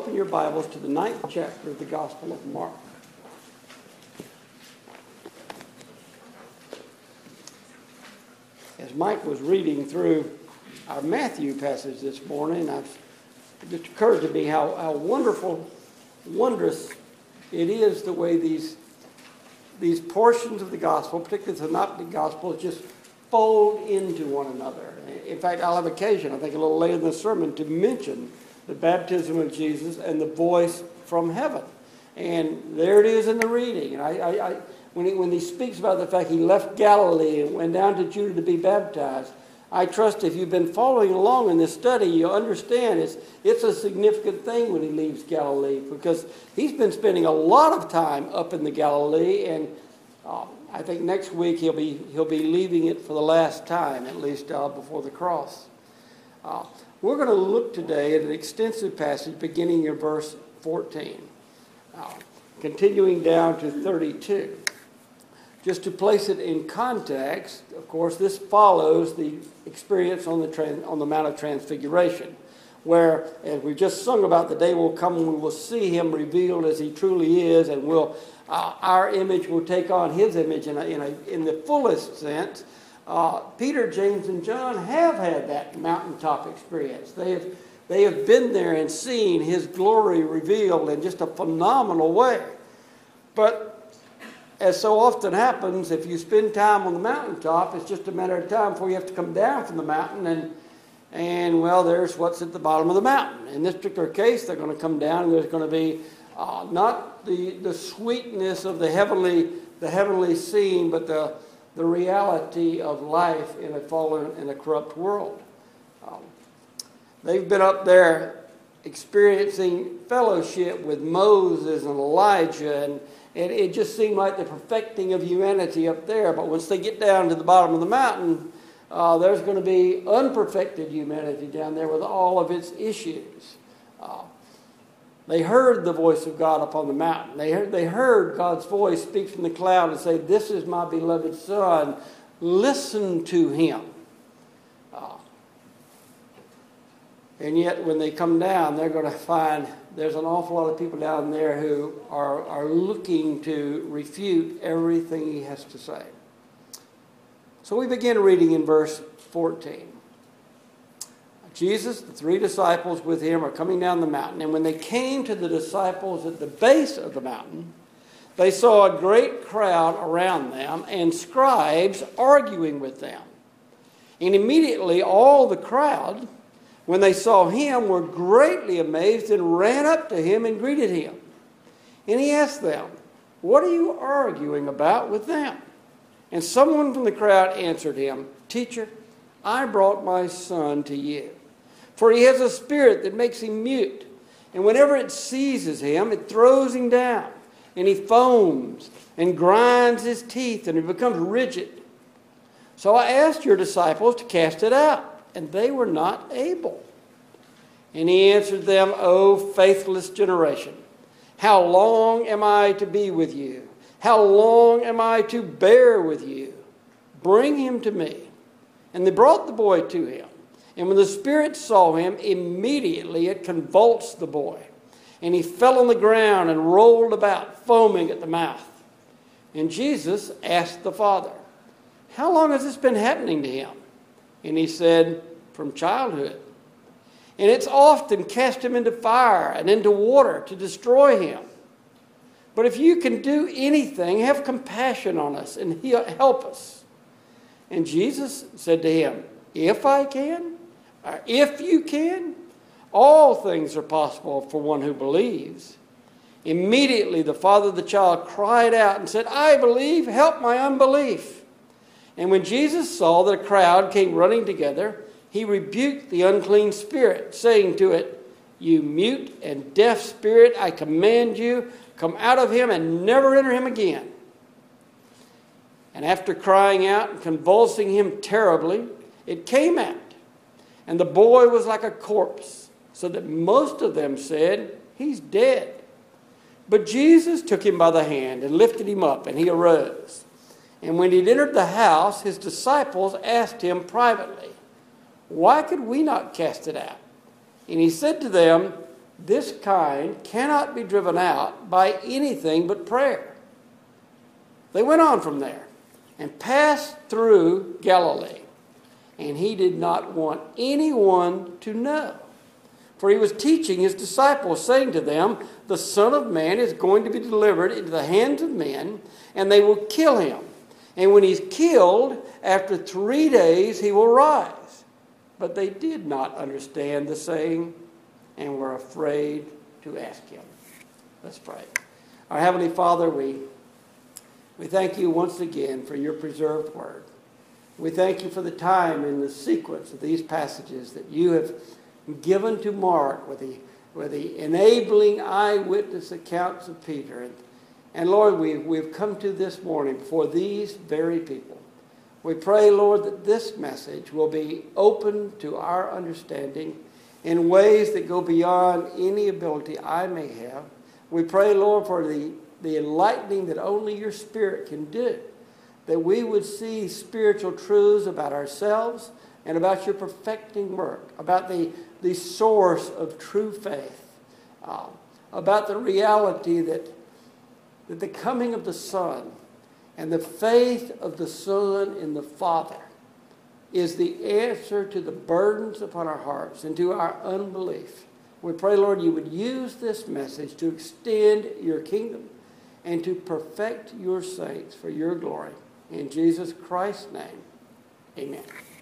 open your Bibles to the 9th chapter of the Gospel of Mark. As Mike was reading through our Matthew passage this morning, it just occurred to me how wondrous it is the way these portions of the Gospel, particularly the Synoptic Gospels, just fold into one another. In fact, I'll have occasion, I think a little later in the sermon, to mention the baptism of Jesus and the voice from heaven. And there it is in the reading. And when he speaks about the fact he left Galilee and went down to Judah to be baptized, I trust if you've been following along in this study, you'll understand it's a significant thing when he leaves Galilee, because he's been spending a lot of time up in the Galilee, and I think next week he'll be leaving it for the last time, at least before the cross. We're going to look today at an extensive passage beginning in verse 14, continuing down to 32. Just to place it in context, of course, this follows the experience on the Mount of Transfiguration, where, as we just sung about, the day will come when we will see him revealed as he truly is, and our image will take on his image in the fullest sense. Peter, James, and John have had that mountaintop experience. They have been there and seen his glory revealed in just a phenomenal way. But as so often happens, if you spend time on the mountaintop, it's just a matter of time before you have to come down from the mountain, and well, there's what's at the bottom of the mountain. In this particular case, they're going to come down, and there's going to be not the sweetness of the heavenly scene, but the reality of life in a fallen and a corrupt world. They've been up there experiencing fellowship with Moses and Elijah, and it just seemed like the perfecting of humanity up there. But once they get down to the bottom of the mountain, there's going to be unperfected humanity down there with all of its issues. They heard the voice of God upon the mountain. They heard God's voice speak from the cloud and say, "This is my beloved Son. Listen to him." And yet when they come down, they're going to find there's an awful lot of people down there who are looking to refute everything he has to say. So we begin reading in verse 14. Jesus, the 3 disciples with him, are coming down the mountain. And when they came to the disciples at the base of the mountain, they saw a great crowd around them and scribes arguing with them. And immediately all the crowd, when they saw him, were greatly amazed and ran up to him and greeted him. And he asked them, "What are you arguing about with them?" And someone from the crowd answered him, "Teacher, I brought my son to you. For he has a spirit that makes him mute. And whenever it seizes him, it throws him down. And he foams and grinds his teeth, and he becomes rigid. So I asked your disciples to cast it out, and they were not able." And he answered them, "O faithless generation, how long am I to be with you? How long am I to bear with you? Bring him to me." And they brought the boy to him. And when the spirit saw him, immediately it convulsed the boy. And he fell on the ground and rolled about, foaming at the mouth. And Jesus asked the father, "How long has this been happening to him?" And he said, "From childhood. And it's often cast him into fire and into water to destroy him. But if you can do anything, have compassion on us and help us." And Jesus said to him, "If I can, or if you can, all things are possible for one who believes." Immediately the father of the child cried out and said, "I believe, help my unbelief." And when Jesus saw that a crowd came running together, he rebuked the unclean spirit, saying to it, "You mute and deaf spirit, I command you, come out of him and never enter him again." And after crying out and convulsing him terribly, it came out. And the boy was like a corpse, so that most of them said, "He's dead." But Jesus took him by the hand and lifted him up, and he arose. And when he'd entered the house, his disciples asked him privately, "Why could we not cast it out?" And he said to them, this kind cannot be driven out by anything but prayer. They went on from there and passed through Galilee. And he did not want anyone to know. For he was teaching his disciples, saying to them, the Son of Man is going to be delivered into the hands of men, and they will kill him. And when he's killed, after 3 days he will rise. But they did not understand the saying, and were afraid to ask him. Let's pray. Our Heavenly Father, we thank you once again for your preserved word. We thank you for the time and the sequence of these passages that you have given to Mark with the enabling eyewitness accounts of Peter. And Lord, we've come to this morning for these very people. We pray, Lord, that this message will be open to our understanding in ways that go beyond any ability I may have. We pray, Lord, for the enlightening that only your Spirit can do, that we would see spiritual truths about ourselves and about your perfecting work, about the source of true faith, about the reality that the coming of the Son and the faith of the Son in the Father is the answer to the burdens upon our hearts and to our unbelief. We pray, Lord, you would use this message to extend your kingdom and to perfect your saints for your glory. In Jesus Christ's name, amen.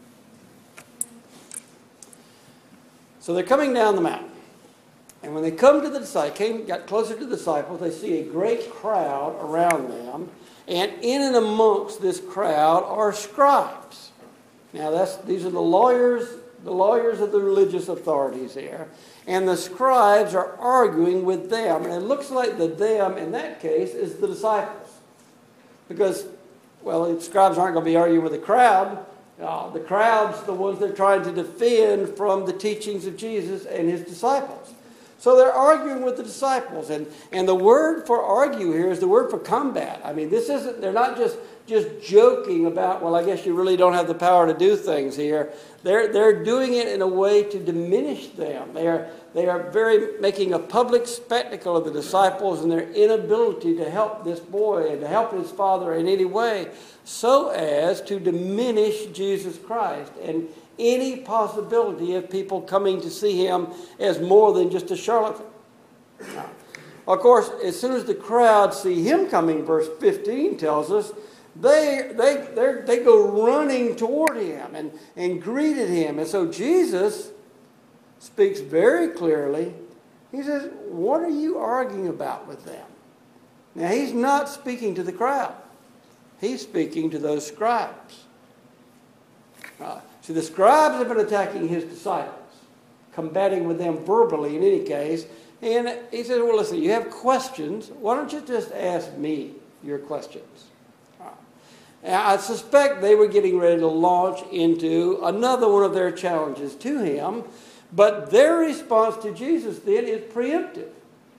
So they're coming down the mountain. And when they come to the disciples, got closer to the disciples, they see a great crowd around them. And in and amongst this crowd are scribes. Now these are the lawyers of the religious authorities here. And the scribes are arguing with them. And it looks like the them in that case is the disciples. Because, well, the scribes aren't going to be arguing with the crowd. The crowd's the ones they're trying to defend from the teachings of Jesus and his disciples. So they're arguing with the disciples. And the word for argue here is the word for combat. I mean, they're not just joking about, well, I guess you really don't have the power to do things here. They're doing it in a way to diminish them. They are making a public spectacle of the disciples and their inability to help this boy and to help his father in any way, so as to diminish Jesus Christ and any possibility of people coming to see him as more than just a charlatan. Now, of course, as soon as the crowd see him coming, verse 15 tells us, they go running toward him and greeted him. And so Jesus speaks very clearly. He says, what are you arguing about with them? Now, he's not speaking to the crowd. He's speaking to those scribes. See, the scribes have been attacking his disciples, combating with them verbally in any case. And he says, well, listen, you have questions. Why don't you just ask me your questions? Now, I suspect they were getting ready to launch into another one of their challenges to him. But their response to Jesus then is preempted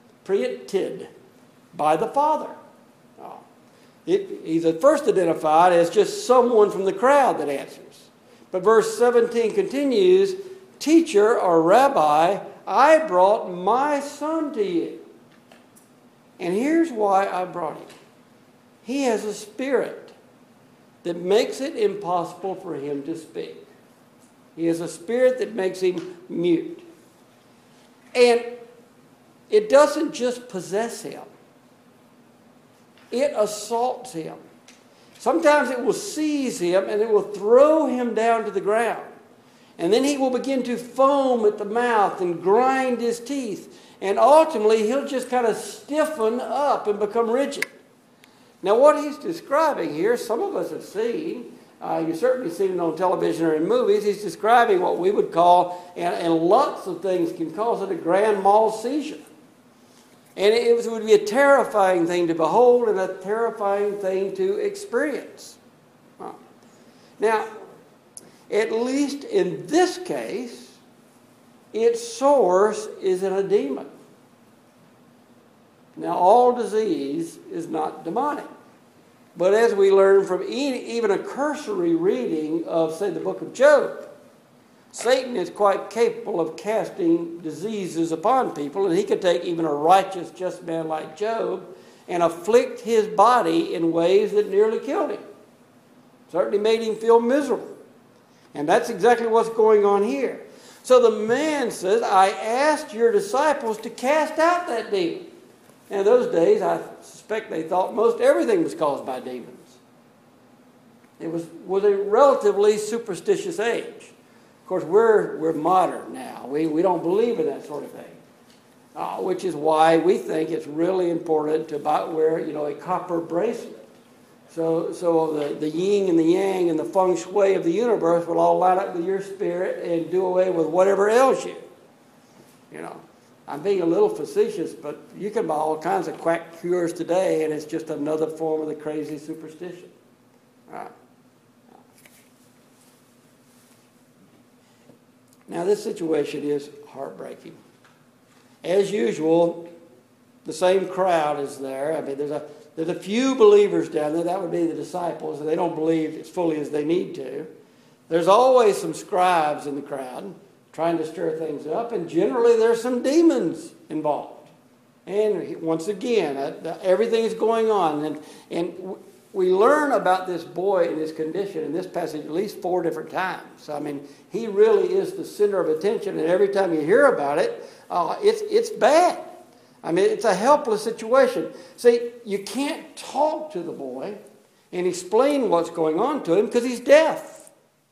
by the Father. He's at first identified as just someone from the crowd that answers. But verse 17 continues, teacher or rabbi, I brought my son to you. And here's why I brought him. He has a spirit that makes it impossible for him to speak. He has a spirit that makes him mute. And it doesn't just possess him. It assaults him. Sometimes it will seize him and it will throw him down to the ground. And then he will begin to foam at the mouth and grind his teeth. And ultimately he'll just kind of stiffen up and become rigid. Now what he's describing here, some of us have seen, you've certainly seen it on television or in movies, he's describing what we would call, and lots of things can cause it, a grand mal seizure. And it would be a terrifying thing to behold and a terrifying thing to experience. Now, at least in this case, its source is in a demon. Now, all disease is not demonic. But as we learn from even a cursory reading of, say, the book of Job, Satan is quite capable of casting diseases upon people, and he could take even a righteous, just man like Job and afflict his body in ways that nearly killed him. Certainly made him feel miserable. And that's exactly what's going on here. So the man says, I asked your disciples to cast out that demon. And in those days, I suspect they thought most everything was caused by demons. It was a relatively superstitious age. Of course, we're modern now. We don't believe in that sort of thing, which is why we think it's really important to wear a copper bracelet. So the yin and the yang and the feng shui of the universe will all line up with your spirit and do away with whatever ails you. I'm being a little facetious, but you can buy all kinds of quack cures today, and it's just another form of the crazy superstition. All right. Now, this situation is heartbreaking. As usual, the same crowd is there. I mean, there's a few believers down there. That would be the disciples, and they don't believe as fully as they need to. There's always some scribes in the crowd trying to stir things up, and generally there's some demons involved. And once again, everything is going on. And we learn about this boy and his condition in this passage at least 4 different times. So, I mean, he really is the center of attention, and every time you hear about it, it's bad. I mean, it's a helpless situation. See, you can't talk to the boy and explain what's going on to him because he's deaf.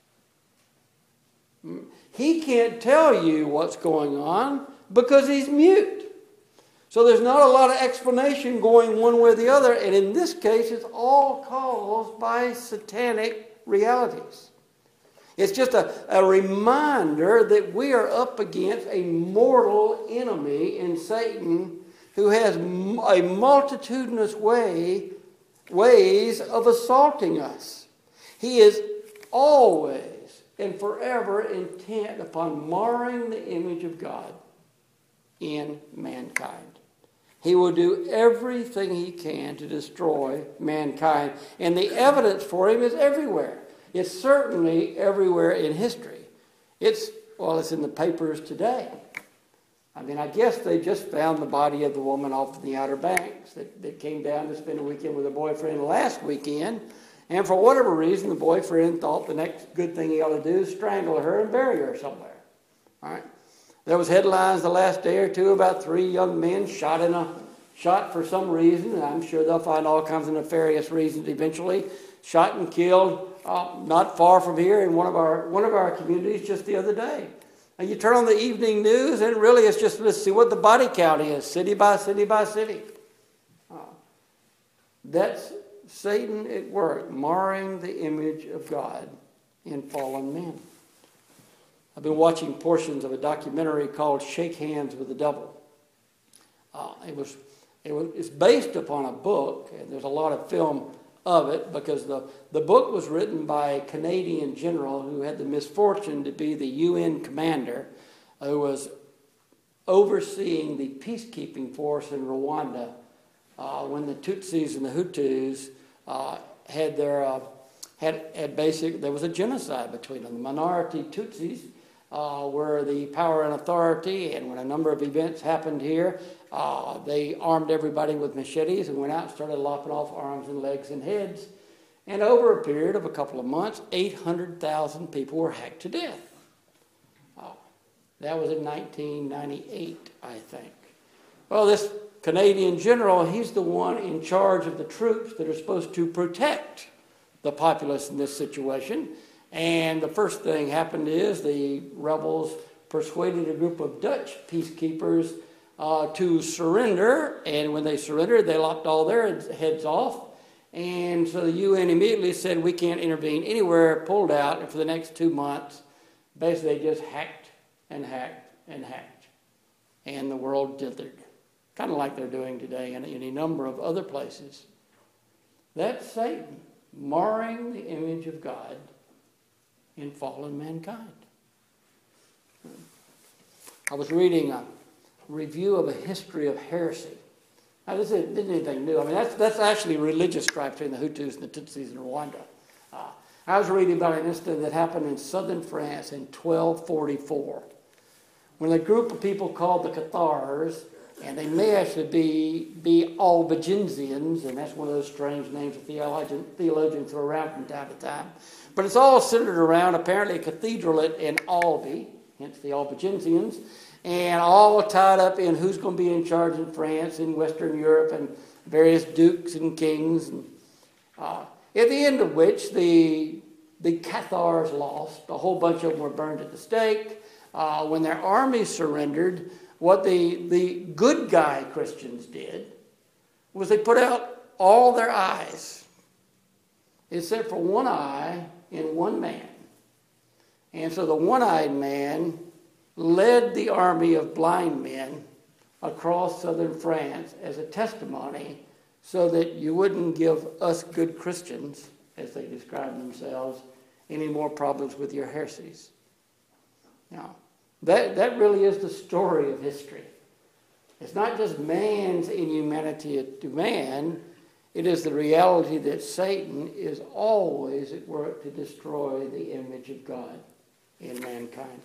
He can't tell you what's going on because he's mute. So there's not a lot of explanation going one way or the other, and in this case, it's all caused by satanic realities. It's just a reminder that we are up against a mortal enemy in Satan who has a multitudinous ways of assaulting us. He is always and forever intent upon marring the image of God in mankind. He will do everything he can to destroy mankind. And the evidence for him is everywhere. It's certainly everywhere in history. It's in the papers today. I mean, I guess they just found the body of the woman off the Outer Banks that came down to spend a weekend with her boyfriend last weekend. And for whatever reason, the boyfriend thought the next good thing he ought to do is strangle her and bury her somewhere. All right. There was headlines the last day or two about 3 young men shot for some reason, and I'm sure they'll find all kinds of nefarious reasons eventually, shot and killed not far from here in one of our communities just the other day. And you turn on the evening news, and really it's just, let's see what the body count is, city by city by city. That's Satan at work, marring the image of God in fallen men. I've been watching portions of a documentary called Shake Hands with the Devil. It's based upon a book, and there's a lot of film of it because the book was written by a Canadian general who had the misfortune to be the UN commander who was overseeing the peacekeeping force in Rwanda when the Tutsis and the Hutus there was a genocide between them. The minority Tutsis were the power and authority, and when a number of events happened here, they armed everybody with machetes and went out and started lopping off arms and legs and heads. And over a period of a couple of months, 800,000 people were hacked to death. That was in 1998, I think. Well, this Canadian general, he's the one in charge of the troops that are supposed to protect the populace in this situation. And the first thing happened is the rebels persuaded a group of Dutch peacekeepers to surrender. And when they surrendered, they lopped all their heads off. And so the UN immediately said, we can't intervene anywhere, pulled out. And for the next 2 months, basically they just hacked and hacked and hacked. And the world dithered. Kind of like they're doing today in a number of other places. That's Satan marring the image of God in fallen mankind. I was reading a review of a history of heresy. Now, this isn't anything new. I mean, that's actually religious strife between the Hutus and the Tutsis in Rwanda. I was reading about an incident that happened in southern France in 1244, when a group of people called the Cathars, and they may actually be Albigensians, and that's one of those strange names that theologians throw around from time to time. But it's all centered around apparently a cathedral in Albi, hence the Albigensians, and all tied up in who's going to be in charge in France and Western Europe and various dukes and kings. And, at the end of which the Cathars lost. A whole bunch of them were burned at the stake. When their army surrendered, what the good guy Christians did was they put out all their eyes, except for one eye in one man. And so the one-eyed man led the army of blind men across southern France as a testimony so that you wouldn't give us good Christians, as they describe themselves, any more problems with your heresies. Now, that really is the story of history. It's not just man's inhumanity to man. It is the reality that Satan is always at work to destroy the image of God in mankind.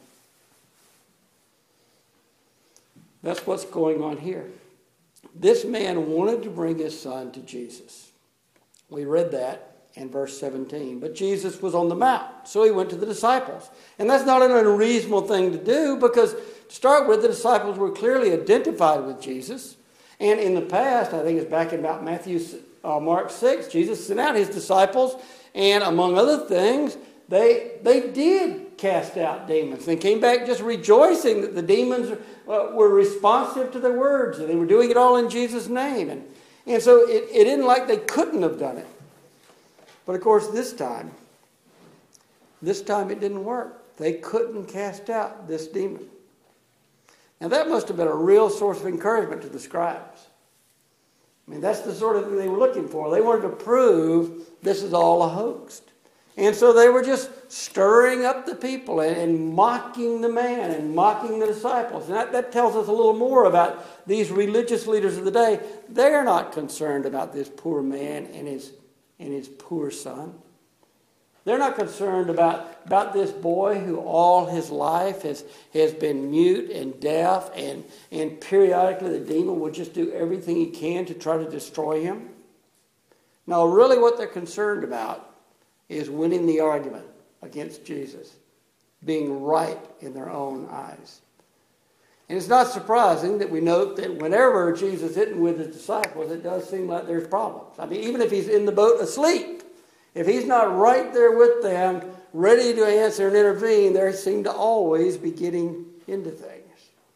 That's what's going on here. This man wanted to bring his son to Jesus. We read that in verse 17. But Jesus was on the mount, so he went to the disciples. And that's not an unreasonable thing to do, because to start with, the disciples were clearly identified with Jesus. And in the past, I think it's back in about Mark 6, Jesus sent out his disciples, and among other things, they did cast out demons. They came back just rejoicing that the demons were responsive to their words, and they were doing it all in Jesus' name. And so it isn't like they couldn't have done it. But of course, this time it didn't work. They couldn't cast out this demon. Now that must have been a real source of encouragement to the scribes. I mean, that's the sort of thing they were looking for. They wanted to prove this is all a hoax. And so they were just stirring up the people and mocking the man and mocking the disciples. And that tells us a little more about these religious leaders of the day. They're not concerned about this poor man and his poor son. They're not concerned about this boy who all his life has been mute and deaf, and periodically the demon will just do everything he can to try to destroy him. No, really what they're concerned about is winning the argument against Jesus, being right in their own eyes. And it's not surprising that we note that whenever Jesus isn't with his disciples, it does seem like there's problems. I mean, even if he's in the boat asleep, if he's not right there with them, ready to answer and intervene, they seem to always be getting into things.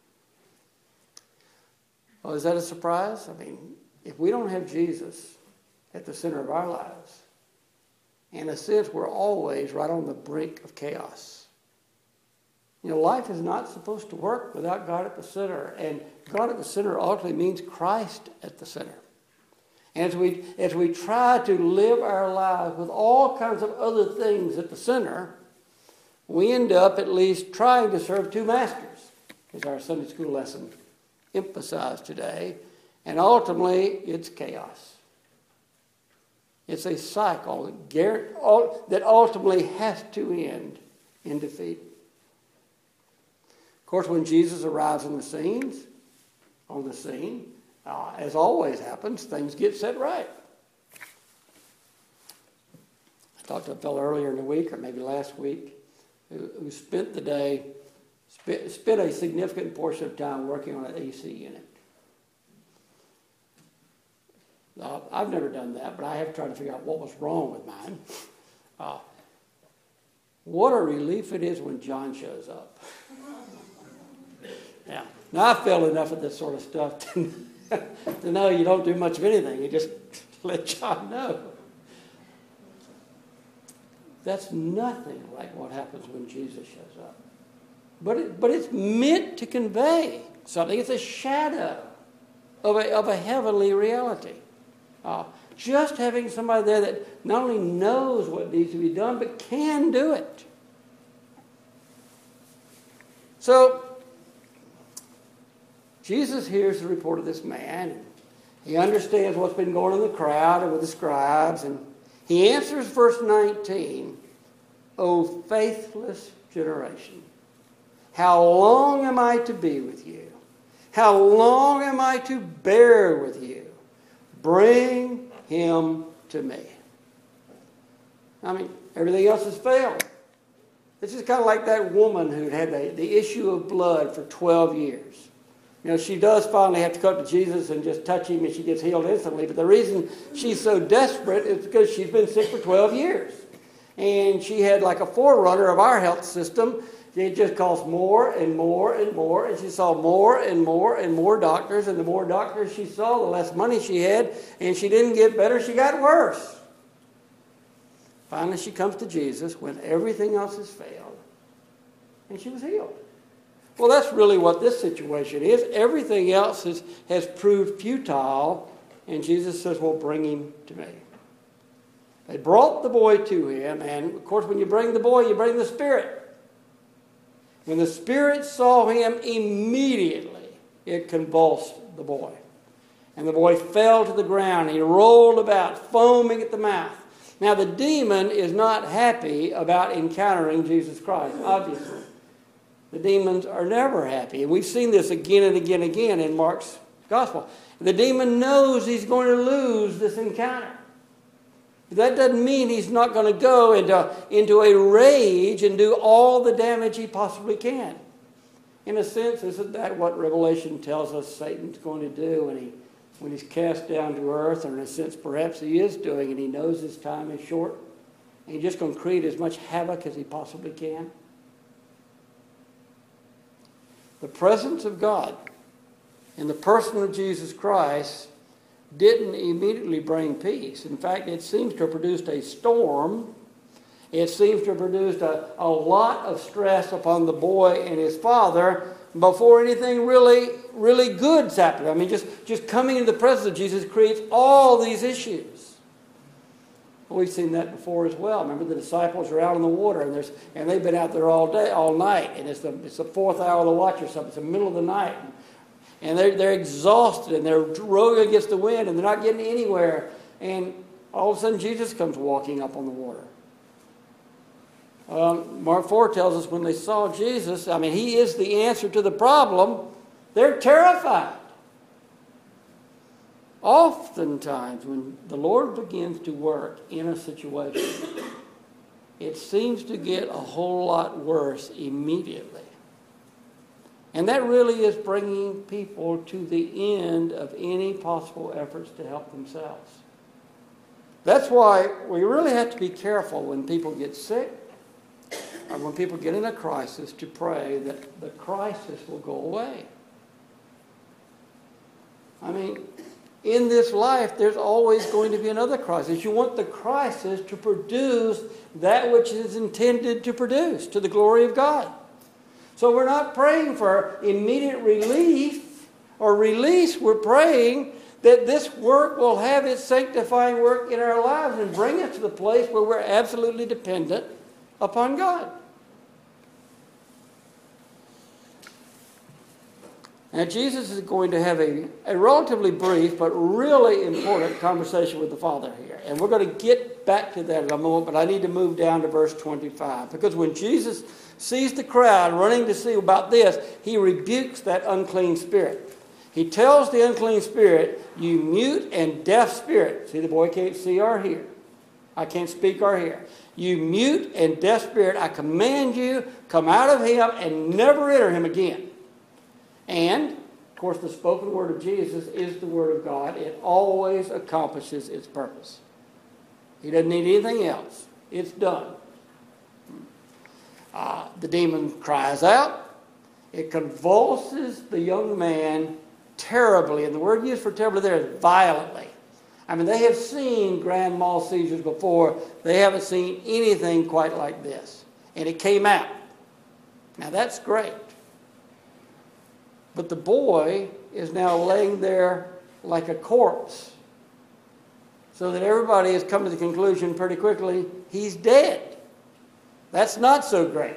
Well, is that a surprise? I mean, if we don't have Jesus at the center of our lives, in a sense, we're always right on the brink of chaos. You know, life is not supposed to work without God at the center. And God at the center ultimately means Christ at the center. And as we try to live our lives with all kinds of other things at the center, we end up at least trying to serve two masters, as our Sunday school lesson emphasized today. And ultimately, it's chaos. It's a cycle that ultimately has to end in defeat. Of course, when Jesus arrives on the scene, as always happens, things get set right. I talked to a fellow earlier in the week, or maybe last week, who spent a significant portion of time working on an AC unit. I've never done that, but I have tried to figure out what was wrong with mine. What a relief it is when John shows up. Yeah. Now, I feel enough of this sort of stuff to know you don't do much of anything. You just let John know. That's nothing like what happens when Jesus shows up. But it's meant to convey something. It's a shadow of a heavenly reality. Just having somebody there that not only knows what needs to be done, but can do it. So, Jesus hears the report of this man. He understands what's been going on in the crowd and with the scribes. And he answers verse 19 O faithless generation, how long am I to be with you? How long am I to bear with you? Bring him to me. I mean, everything else has failed. It's just kind of like that woman who had the issue of blood for 12 years. You know, she does finally have to come to Jesus and just touch him and she gets healed instantly. But the reason she's so desperate is because she's been sick for 12 years. And she had like a forerunner of our health system. It just cost more and more and more. And she saw more and more and more doctors. And the more doctors she saw, the less money she had. And she didn't get better, she got worse. Finally, she comes to Jesus when everything else has failed. And she was healed. Well, that's really what this situation is. Everything else has proved futile. And Jesus says, well, bring him to me. They brought the boy to him. And, of course, when you bring the boy, you bring the spirit. When the spirit saw him, immediately it convulsed the boy. And the boy fell to the ground. He rolled about, foaming at the mouth. Now, the demon is not happy about encountering Jesus Christ, obviously. The demons are never happy. And we've seen this again and again and again in Mark's gospel. The demon knows he's going to lose this encounter. That doesn't mean he's not going to go into a rage and do all the damage he possibly can. In a sense, isn't that what Revelation tells us Satan's going to do when he's cast down to earth? Or in a sense, perhaps he is doing, and he knows his time is short. And he's just going to create as much havoc as he possibly can. The presence of God in the person of Jesus Christ didn't immediately bring peace. In fact, it seems to have produced a storm. It seems to have produced a lot of stress upon the boy and his father before anything really good's happened. I mean, just coming into the presence of Jesus creates all these issues. Well, we've seen that before as well. Remember, the disciples are out on the water, and they've been out there all day, all night, and it's the fourth hour of the watch or something. It's the middle of the night. And they're exhausted, and they're rowing against the wind, and they're not getting anywhere. And all of a sudden, Jesus comes walking up on the water. Mark 4 tells us when they saw Jesus, I mean, he is the answer to the problem. They're terrified. Oftentimes, when the Lord begins to work in a situation, it seems to get a whole lot worse immediately. And that really is bringing people to the end of any possible efforts to help themselves. That's why we really have to be careful when people get sick or when people get in a crisis to pray that the crisis will go away. I mean, in this life, there's always going to be another crisis. You want the crisis to produce that which it is intended to produce, to the glory of God. So we're not praying for immediate relief or release. We're praying that this work will have its sanctifying work in our lives and bring us to the place where we're absolutely dependent upon God. Now, Jesus is going to have a relatively brief but really important conversation with the Father here. And we're going to get back to that in a moment, but I need to move down to verse 25. Because when Jesus sees the crowd running to see about this, he rebukes that unclean spirit. He tells the unclean spirit, you mute and deaf spirit. See, the boy can't see or hear. I can't speak or hear. You mute and deaf spirit, I command you, come out of him and never enter him again. And, of course, the spoken word of Jesus is the word of God. It always accomplishes its purpose. He doesn't need anything else. It's done. The demon cries out. It convulses the young man terribly. And the word used for terribly there is violently. I mean, they have seen grand mal seizures before. They haven't seen anything quite like this. And it came out. Now, that's great. But the boy is now laying there like a corpse. So that everybody has come to the conclusion pretty quickly, he's dead. That's not so great.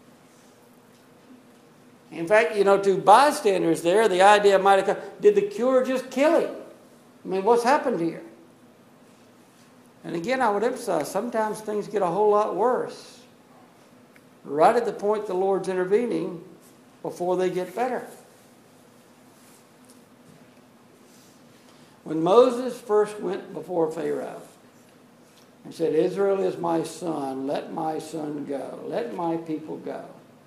In fact, to bystanders there, the idea might have come, did the cure just kill him? I mean, what's happened here? And again, I would emphasize, sometimes things get a whole lot worse right at the point the Lord's intervening before they get better. When Moses first went before Pharaoh and said, Israel is my son, let my son go, let my people go.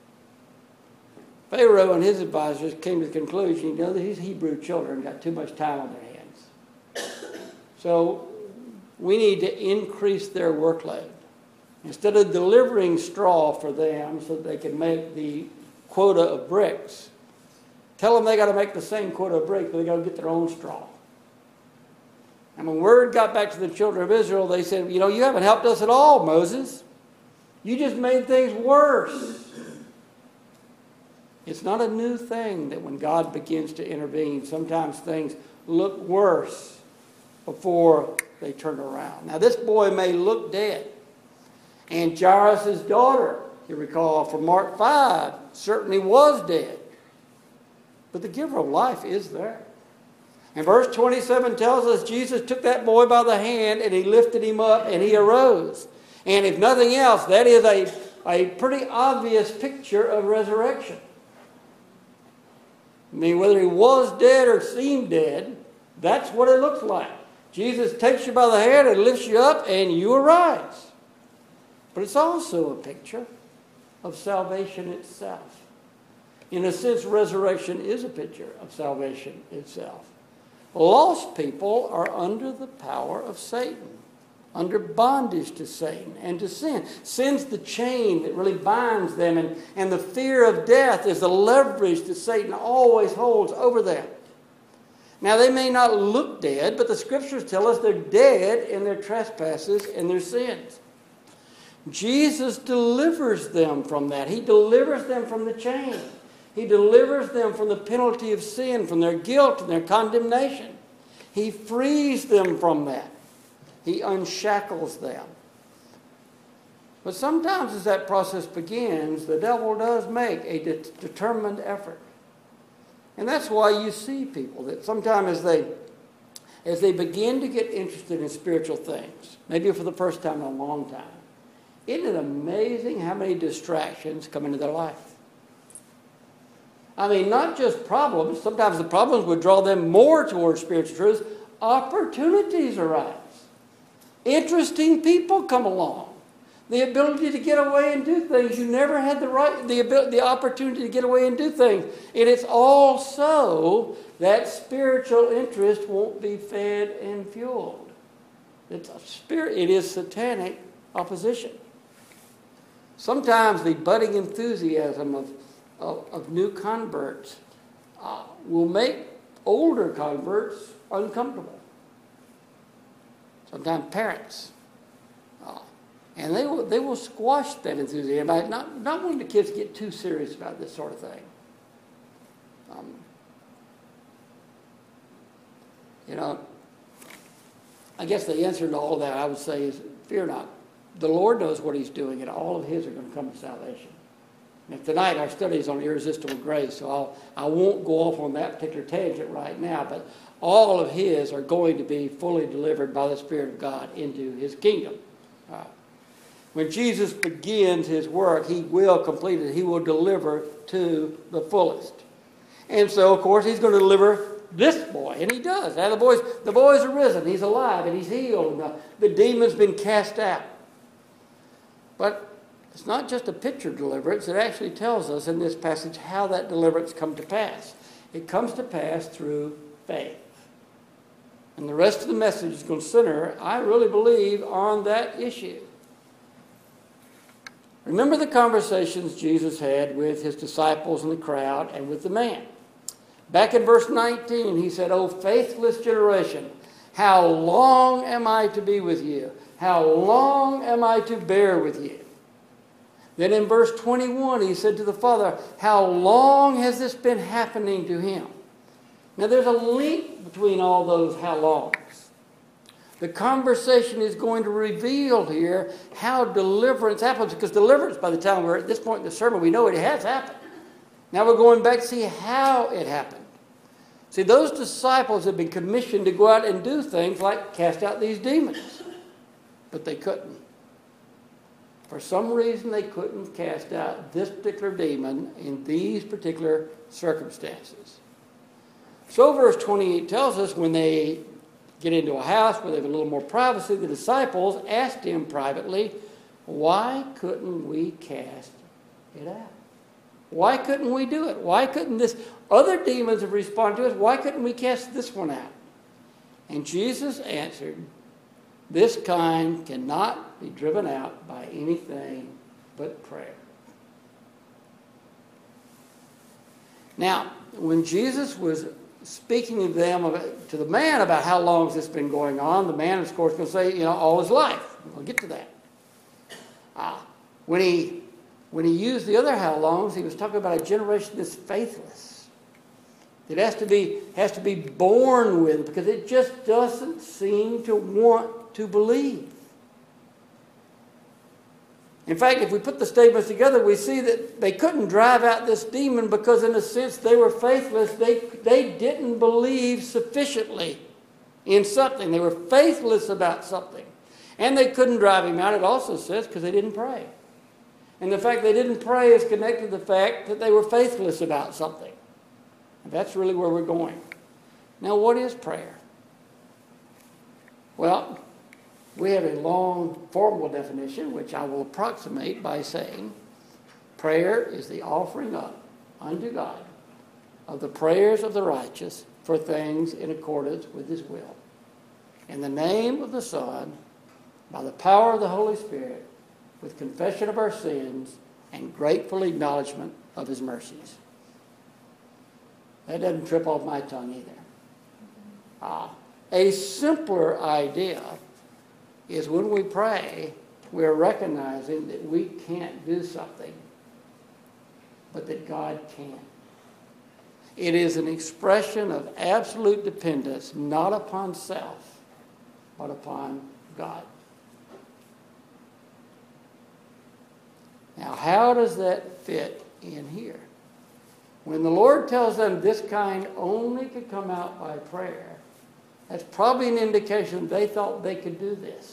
Pharaoh and his advisors came to the conclusion, that these Hebrew children got too much time on their hands. So we need to increase their workload. Instead of delivering straw for them so that they can make the quota of bricks, tell them they got to make the same quota of bricks, but they got to get their own straw. And when word got back to the children of Israel, they said, you haven't helped us at all, Moses. You just made things worse. It's not a new thing that when God begins to intervene, sometimes things look worse before they turn around. Now, this boy may look dead. And Jairus' daughter, you recall from Mark 5, certainly was dead. But the giver of life is there. And verse 27 tells us Jesus took that boy by the hand and he lifted him up and he arose. And if nothing else, that is a pretty obvious picture of resurrection. I mean, whether he was dead or seemed dead, that's what it looks like. Jesus takes you by the hand and lifts you up and you arise. But it's also a picture of salvation itself. In a sense, resurrection is a picture of salvation itself. Lost people are under the power of Satan, under bondage to Satan and to sin. Sin's the chain that really binds them, and the fear of death is the leverage that Satan always holds over them. Now, they may not look dead, but the Scriptures tell us they're dead in their trespasses and their sins. Jesus delivers them from that. He delivers them from the chain. He delivers them from the penalty of sin, from their guilt and their condemnation. He frees them from that. He unshackles them. But sometimes as that process begins, the devil does make a determined effort. And that's why you see people that sometimes as they begin to get interested in spiritual things, maybe for the first time in a long time, isn't it amazing how many distractions come into their life? I mean, not just problems. Sometimes the problems would draw them more towards spiritual truths. Opportunities arise. Interesting people come along. The ability to get away and do things. You never had the opportunity to get away and do things. And it's all so that spiritual interest won't be fed and fueled. It is satanic opposition. Sometimes the budding enthusiasm of new converts will make older converts uncomfortable. Sometimes parents. And they will squash that enthusiasm. Not when the kids get too serious about this sort of thing. I guess the answer to all that I would say is fear not. The Lord knows what He's doing, and all of His are going to come to salvation. And tonight our study is on irresistible grace, so I won't go off on that particular tangent right now, but all of His are going to be fully delivered by the Spirit of God into His kingdom. When Jesus begins His work, He will complete it. He will deliver to the fullest. And so, of course, He's going to deliver this boy, and He does. Now, the boy's arisen. He's alive, and he's healed. And the demon's been cast out. But it's not just a picture deliverance. It actually tells us in this passage how that deliverance comes to pass. It comes to pass through faith. And the rest of the message is going to center, I really believe, on that issue. Remember the conversations Jesus had with His disciples and the crowd and with the man. Back in verse 19, He said, "O faithless generation, how long am I to be with you? How long am I to bear with you?" Then in verse 21, He said to the Father, "How long has this been happening to him?" Now there's a link between all those how longs. The conversation is going to reveal here how deliverance happens, because deliverance, by the time we're at this point in the sermon, we know it has happened. Now we're going back to see how it happened. See, those disciples had been commissioned to go out and do things like cast out these demons, but they couldn't. For some reason, they couldn't cast out this particular demon in these particular circumstances. So verse 28 tells us when they get into a house where they have a little more privacy, the disciples asked him privately, why couldn't we cast it out? Why couldn't we do it? Why couldn't this other demons have responded to us? Why couldn't we cast this one out? And Jesus answered, this kind cannot be driven out by anything but prayer. Now, when Jesus was speaking to the man about how long has this been going on, the man, of course, going to say, all his life. We'll get to that. When he used the other how longs, he was talking about a generation that's faithless. It has to be born with, because it just doesn't seem to want to believe. In fact, if we put the statements together, we see that they couldn't drive out this demon because, in a sense, they were faithless. They didn't believe sufficiently in something. They were faithless about something. And they couldn't drive him out, it also says, because they didn't pray. And the fact they didn't pray is connected to the fact that they were faithless about something. And that's really where we're going. Now, what is prayer? Well, we have a long formal definition, which I will approximate by saying, prayer is the offering up unto God of the prayers of the righteous for things in accordance with his will. In the name of the Son, by the power of the Holy Spirit, with confession of our sins and grateful acknowledgement of his mercies. That doesn't trip off my tongue either. A simpler idea is when we pray, we're recognizing that we can't do something, but that God can. It is an expression of absolute dependence, not upon self, but upon God. Now, how does that fit in here? When the Lord tells them this kind only could come out by prayer, that's probably an indication they thought they could do this.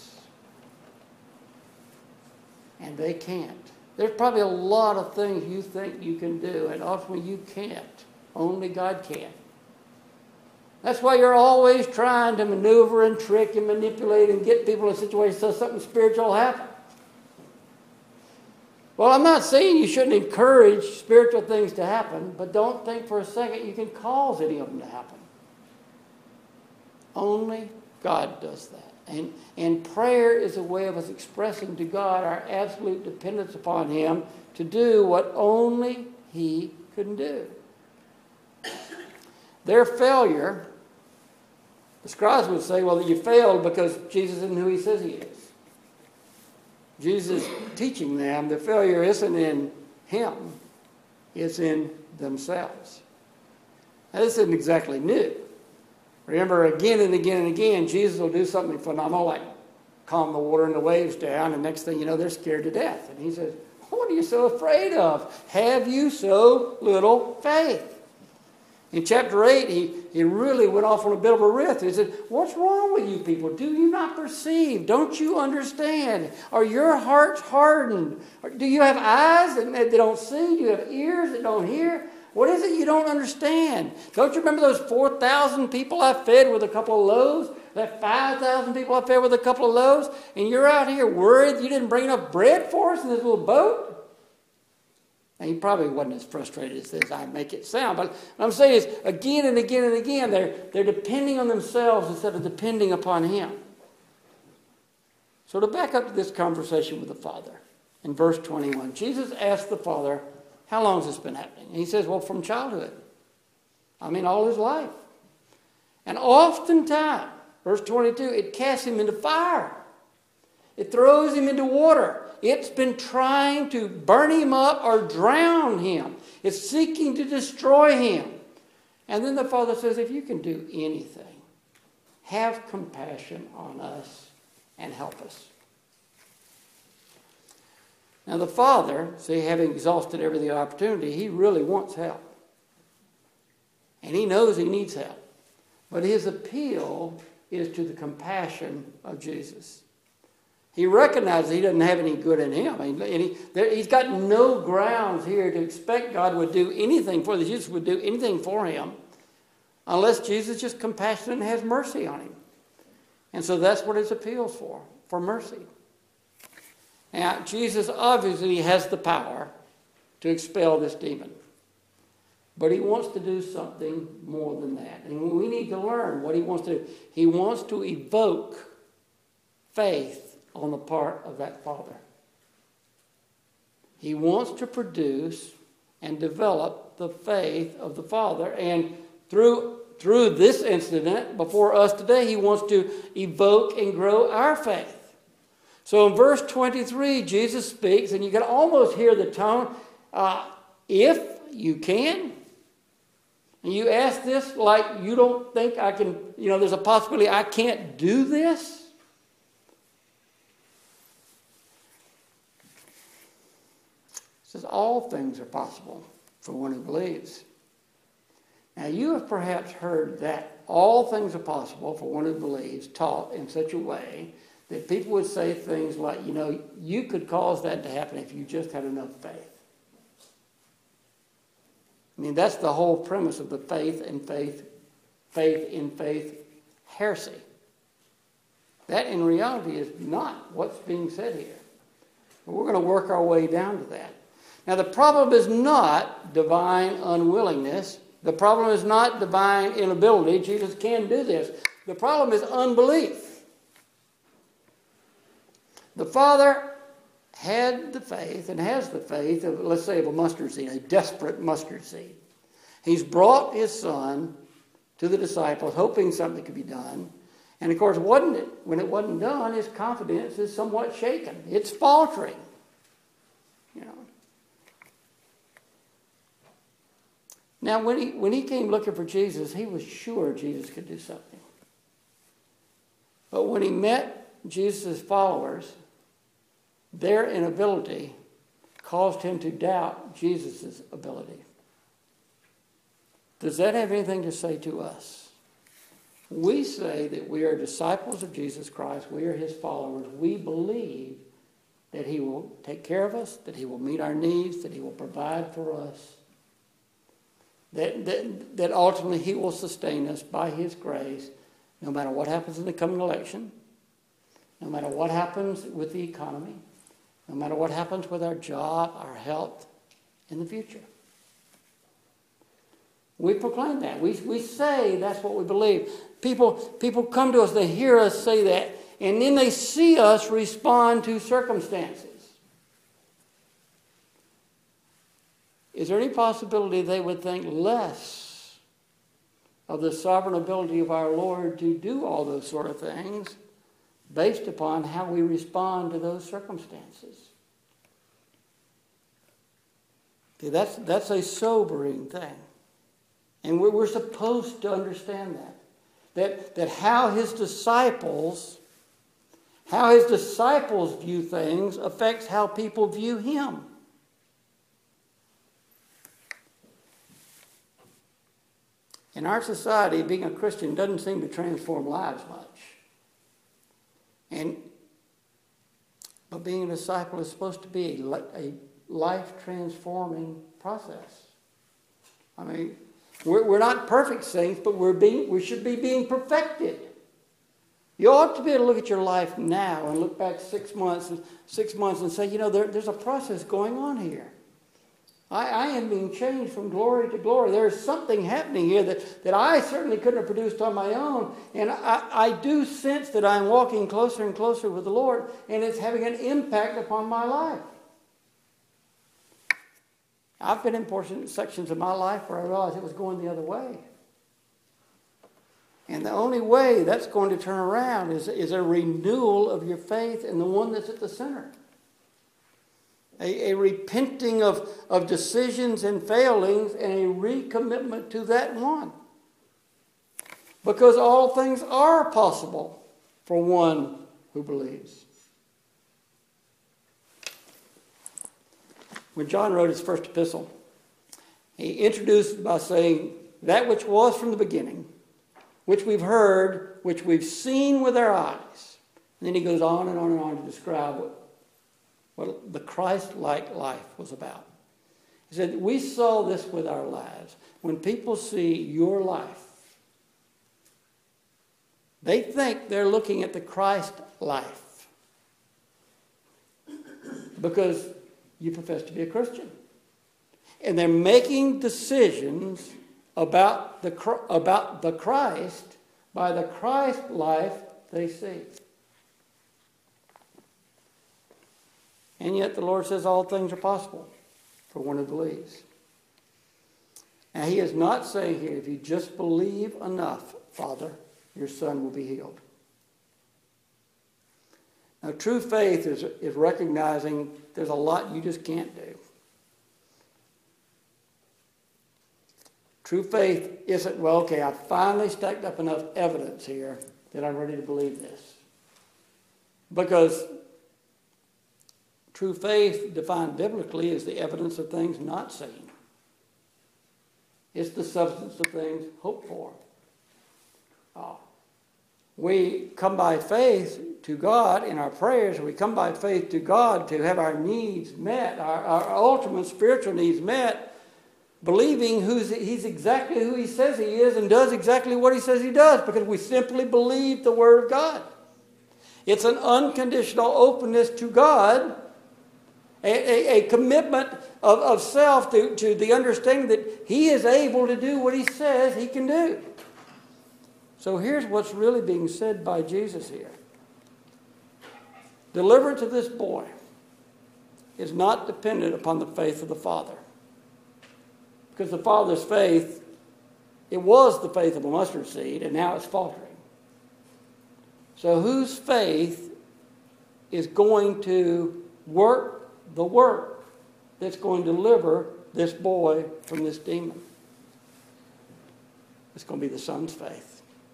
And they can't. There's probably a lot of things you think you can do, and ultimately you can't. Only God can. That's why you're always trying to maneuver and trick and manipulate and get people in situations so something spiritual will happen. Well, I'm not saying you shouldn't encourage spiritual things to happen, but don't think for a second you can cause any of them to happen. Only God does that. And prayer is a way of us expressing to God our absolute dependence upon him to do what only he can do. Their failure, the scribes would say, well, you failed because Jesus isn't who he says he is. Jesus is teaching them the failure isn't in him, it's in themselves. Now, this isn't exactly new. Remember, again and again and again, Jesus will do something phenomenal, like calm the water and the waves down, and next thing you know, they're scared to death. And he says, what are you so afraid of? Have you so little faith? In chapter 8, he really went off on a bit of a riff. He said, what's wrong with you people? Do you not perceive? Don't you understand? Are your hearts hardened? Do you have eyes that don't see? Do you have ears that don't hear? What is it you don't understand? Don't you remember those 4,000 people I fed with a couple of loaves? That 5,000 people I fed with a couple of loaves? And you're out here worried you didn't bring enough bread for us in this little boat? And he probably wasn't as frustrated as I make it sound. But what I'm saying is, again and again and again, they're depending on themselves instead of depending upon him. So to back up to this conversation with the Father, in verse 21, Jesus asked the Father, how long has this been happening? And he says, well, from childhood. I mean, all his life. And oftentimes, verse 22, it casts him into fire. It throws him into water. It's been trying to burn him up or drown him. It's seeking to destroy him. And then the Father says, if you can do anything, have compassion on us and help us. Now the Father, see, having exhausted every opportunity, he really wants help. And he knows he needs help. But his appeal is to the compassion of Jesus. He recognizes he doesn't have any good in him. He's got no grounds here to expect God would do anything for him, that Jesus would do anything for him, unless Jesus is just compassionate and has mercy on him. And so that's what his appeals for mercy. Now, Jesus obviously has the power to expel this demon. But he wants to do something more than that. And we need to learn what he wants to do. He wants to evoke faith on the part of that father. He wants to produce and develop the faith of the father. And through this incident before us today, he wants to evoke and grow our faith. So in verse 23, Jesus speaks, and you can almost hear the tone, if you can. And you ask this like you don't think I can, there's a possibility I can't do this. It says all things are possible for one who believes. Now you have perhaps heard that all things are possible for one who believes taught in such a way that people would say things like, you could cause that to happen if you just had enough faith. That's the whole premise of the faith in faith heresy. That in reality is not what's being said here. But we're going to work our way down to that. Now the problem is not divine unwillingness. The problem is not divine inability. Jesus can do this. The problem is unbelief. The Father had the faith and has the faith of, let's say, of a mustard seed, a desperate mustard seed. He's brought his son to the disciples, hoping something could be done. And of course, when it wasn't done, his confidence is somewhat shaken. It's faltering. Now, when he came looking for Jesus, he was sure Jesus could do something. But when he met Jesus' followers, their inability caused him to doubt Jesus' ability. Does that have anything to say to us? We say that we are disciples of Jesus Christ. We are his followers. We believe that he will take care of us, that he will meet our needs, that he will provide for us, that ultimately he will sustain us by his grace, no matter what happens in the coming election, no matter what happens with the economy, no matter what happens with our job, our health in the future. We proclaim that. We say that's what we believe. People come to us, they hear us say that, and then they see us respond to circumstances. Is there any possibility they would think less of the sovereign ability of our Lord to do all those sort of things based upon how we respond to those circumstances? See, that's a sobering thing. And we're supposed to understand that how his disciples view things affects how people view him. In our society, being a Christian doesn't seem to transform lives much. But being a disciple is supposed to be a life-transforming process. We're not perfect saints, but we should be being perfected. You ought to be able to look at your life now and look back 6 months and say, there's a process going on here. I am being changed from glory to glory. There's something happening here that I certainly couldn't have produced on my own. And I do sense that I'm walking closer and closer with the Lord, and it's having an impact upon my life. I've been in sections of my life where I realized it was going the other way. And the only way that's going to turn around is a renewal of your faith in the one that's at the center. A repenting of decisions and failings and a recommitment to that one. Because all things are possible for one who believes. When John wrote his first epistle, he introduced by saying, that which was from the beginning, which we've heard, which we've seen with our eyes, And then he goes on and on and on to describe what the Christ-like life was about. He said, we saw this with our lives. When people see your life, they think they're looking at the Christ life because you profess to be a Christian. And they're making decisions about the Christ by the Christ life they see. And yet the Lord says all things are possible for one who believes. And he is not saying here, if you just believe enough, Father, your son will be healed. Now, true faith is recognizing there's a lot you just can't do. True faith isn't, well, okay, I finally stacked up enough evidence here that I'm ready to believe this. Because true faith, defined biblically, is the evidence of things not seen. It's the substance of things hoped for. We come by faith to God in our prayers. We come by faith to God to have our needs met, our ultimate spiritual needs met, believing he's exactly who he says he is and does exactly what he says he does, because we simply believe the Word of God. It's an unconditional openness to God, a commitment of self to the understanding that he is able to do what he says he can do. So here's what's really being said by Jesus here. Deliverance of this boy is not dependent upon the faith of the father. Because the father's faith, it was the faith of a mustard seed, and now it's faltering. So whose faith is going to work the work that's going to deliver this boy from this demon? It's going to be the son's faith.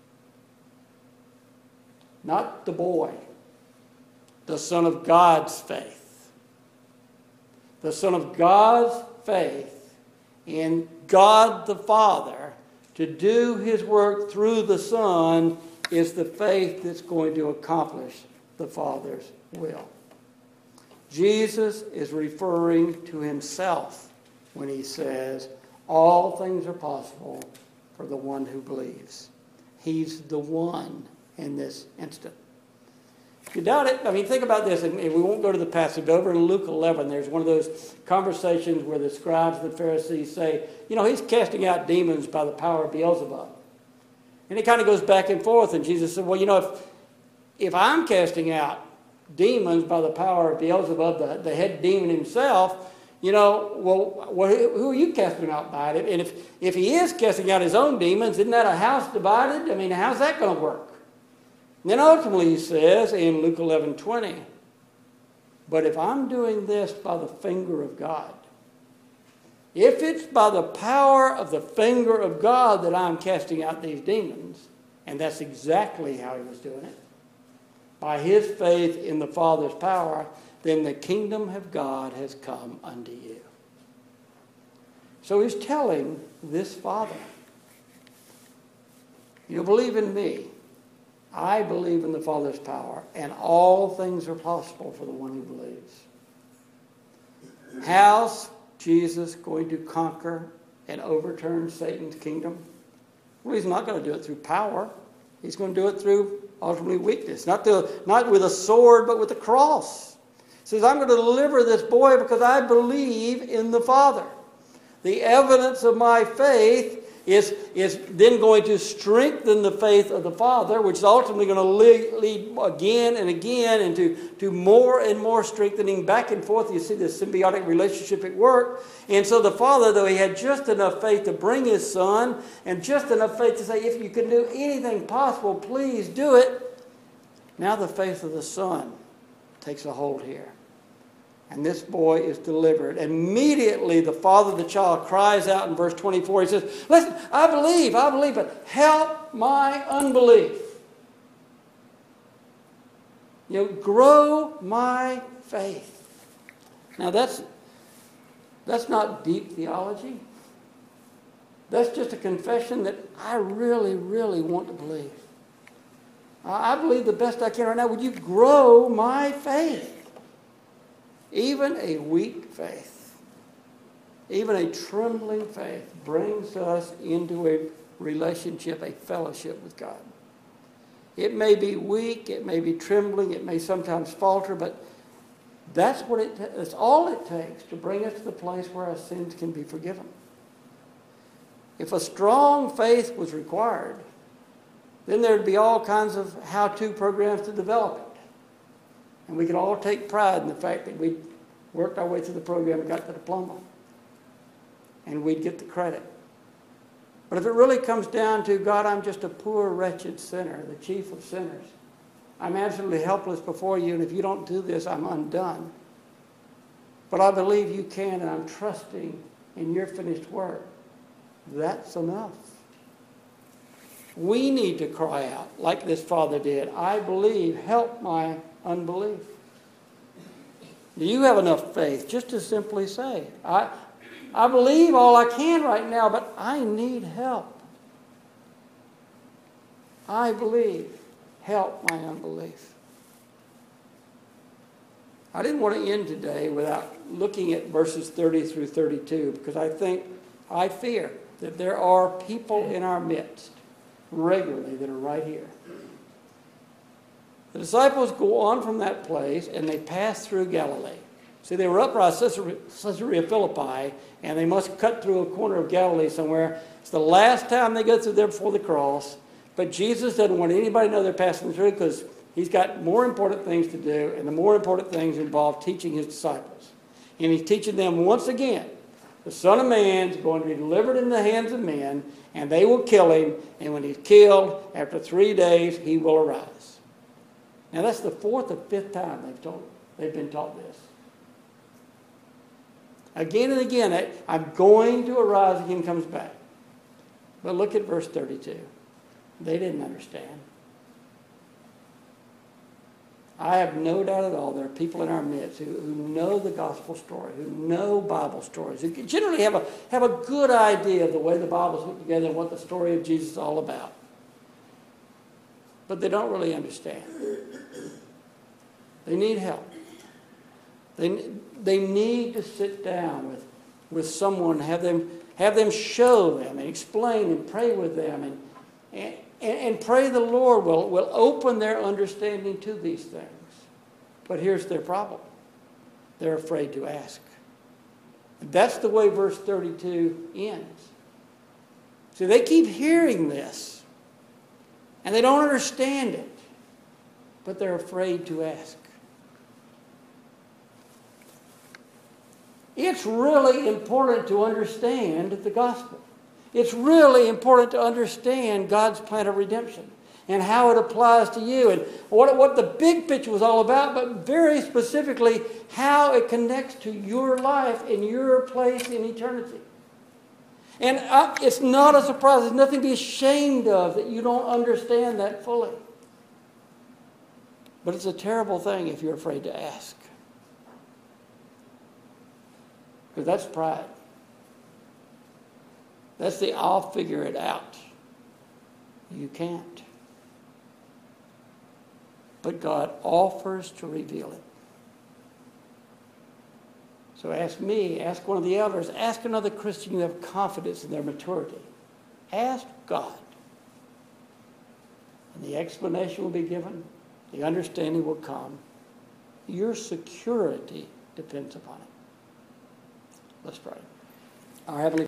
Not the boy. The Son of God's faith. The Son of God's faith in God the Father to do his work through the Son is the faith that's going to accomplish the Father's will. Jesus is referring to himself when he says, all things are possible for the one who believes. He's the one in this instant. If you doubt it, I mean, think about this, and we won't go to the passage, but over in Luke 11, there's one of those conversations where the scribes and the Pharisees say, he's casting out demons by the power of Beelzebub. And it kind of goes back and forth, and Jesus said, well, if I'm casting out demons by the power of Beelzebub, the head demon himself, who are you casting out by it? And if he is casting out his own demons, isn't that a house divided? I mean, how's that going to work? And then ultimately he says in Luke 11:20, but if I'm doing this by the finger of God, if it's by the power of the finger of God that I'm casting out these demons, and that's exactly how he was doing it, by his faith in the Father's power, then the kingdom of God has come unto you. So he's telling this father, you believe in me. I believe in the Father's power, and all things are possible for the one who believes. How's Jesus going to conquer and overturn Satan's kingdom? Well, he's not going to do it through power. He's going to do it through ultimately weakness. Not with a sword, but with a cross. He says, I'm going to deliver this boy because I believe in the Father. The evidence of my faith is then going to strengthen the faith of the Father, which is ultimately going to lead again and again into more and more strengthening back and forth. You see this symbiotic relationship at work. And so the Father, though he had just enough faith to bring his son and just enough faith to say, if you can do anything possible, please do it. Now the faith of the Son takes a hold here. And this boy is delivered. Immediately, the father of the child cries out in verse 24. He says, listen, I believe, but help my unbelief. Grow my faith. Now, that's not deep theology. That's just a confession that I really, really want to believe. I believe the best I can right now. Would you grow my faith? Even a weak faith, even a trembling faith brings us into a relationship, a fellowship with God. It may be weak, it may be trembling, it may sometimes falter, but that's all it takes to bring us to the place where our sins can be forgiven. If a strong faith was required, then there'd be all kinds of how-to programs to develop it. And we could all take pride in the fact that we worked our way through the program and got the diploma. And we'd get the credit. But if it really comes down to, God, I'm just a poor, wretched sinner, the chief of sinners. I'm absolutely helpless before you, and if you don't do this, I'm undone. But I believe you can, and I'm trusting in your finished work. That's enough. We need to cry out like this father did. I believe, help my unbelief. Do you have enough faith just to simply say, I believe all I can right now, but I need help. I believe, help my unbelief. I didn't want to end today without looking at verses 30 through 32 because I fear that there are people in our midst regularly that are right here. The disciples go on from that place and they pass through Galilee. See, they were up by Caesarea Philippi, and they must cut through a corner of Galilee somewhere. It's the last time they go through there before the cross, but Jesus doesn't want anybody to know they're passing through because he's got more important things to do, and the more important things involve teaching his disciples. And he's teaching them once again, the Son of Man is going to be delivered in the hands of men, and they will kill him, and when he's killed, after 3 days, he will arise. Now that's the fourth or fifth time they've been taught this. Again and again, I'm going to arise again, comes back. But look at verse 32. They didn't understand. I have no doubt at all there are people in our midst who know the gospel story, who know Bible stories, who generally have a good idea of the way the Bible's put together and what the story of Jesus is all about. But they don't really understand. They need help. They need to sit down with someone, have them show them and explain and pray with them and pray the Lord will open their understanding to these things. But here's their problem. They're afraid to ask. That's the way verse 32 ends. See, they keep hearing this and they don't understand it, but they're afraid to ask. It's really important to understand the gospel. It's really important to understand God's plan of redemption and how it applies to you and what the big picture was all about, but very specifically how it connects to your life and your place in eternity. And it's not a surprise. There's nothing to be ashamed of that you don't understand that fully. But it's a terrible thing if you're afraid to ask. Because that's pride. That's the I'll figure it out. You can't. But God offers to reveal it. So ask me, ask one of the elders, ask another Christian you have confidence in their maturity. Ask God. And the explanation will be given. The understanding will come. Your security depends upon it. Let's pray. Our Heavenly